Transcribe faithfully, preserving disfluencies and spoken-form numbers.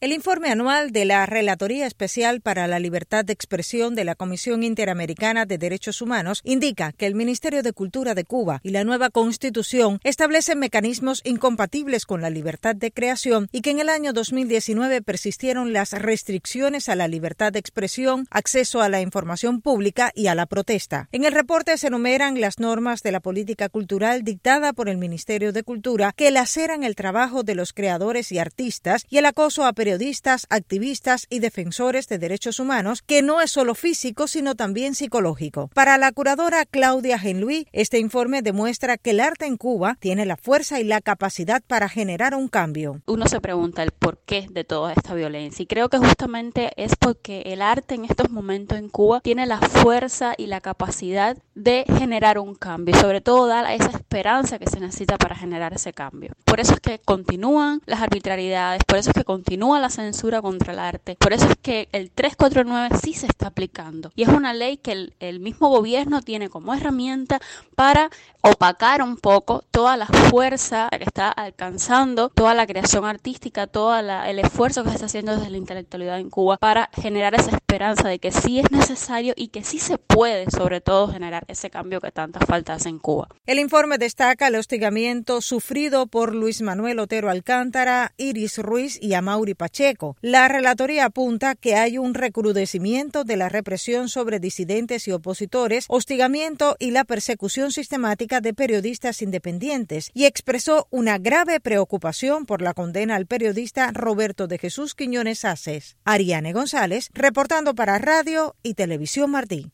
El informe anual de la Relatoría Especial para la Libertad de Expresión de la Comisión Interamericana de Derechos Humanos indica que el Ministerio de Cultura de Cuba y la nueva Constitución establecen mecanismos incompatibles con la libertad de creación y que en el año dos mil diecinueve persistieron las restricciones a la libertad de expresión, acceso a la información pública y a la protesta. En el reporte se enumeran las normas de la política cultural dictada por el Ministerio de Cultura que laceran el trabajo de los creadores y artistas y el acoso a periodistas periodistas, activistas y defensores de derechos humanos, que no es solo físico, sino también psicológico. Para la curadora Claudia Genluí, este informe demuestra que el arte en Cuba tiene la fuerza y la capacidad para generar un cambio. Uno se pregunta el porqué de toda esta violencia y creo que justamente es porque el arte en estos momentos en Cuba tiene la fuerza y la capacidad de generar un cambio y sobre todo dar esa esperanza que se necesita para generar ese cambio. Por eso es que continúan las arbitrariedades, por eso es que continúa la censura contra el arte. Por eso es que el trescientos cuarenta y nueve sí se está aplicando y es una ley que el, el mismo gobierno tiene como herramienta para opacar un poco toda la fuerza que está alcanzando, toda la creación artística, todo la, el esfuerzo que se está haciendo desde la intelectualidad en Cuba para generar esa esperanza de que sí es necesario y que sí se puede, sobre todo, generar ese cambio que tanta falta hace en Cuba. El informe destaca el hostigamiento sufrido por Luis Manuel Otero Alcántara, Iris Ruiz y Amaury Pacheco. La relatoría apunta que hay un recrudecimiento de la represión sobre disidentes y opositores, hostigamiento y la persecución sistemática de periodistas independientes y expresó una grave preocupación por la condena al periodista Roberto de Jesús Quiñones Aces. Ariane González, reportando para Radio y Televisión Martí.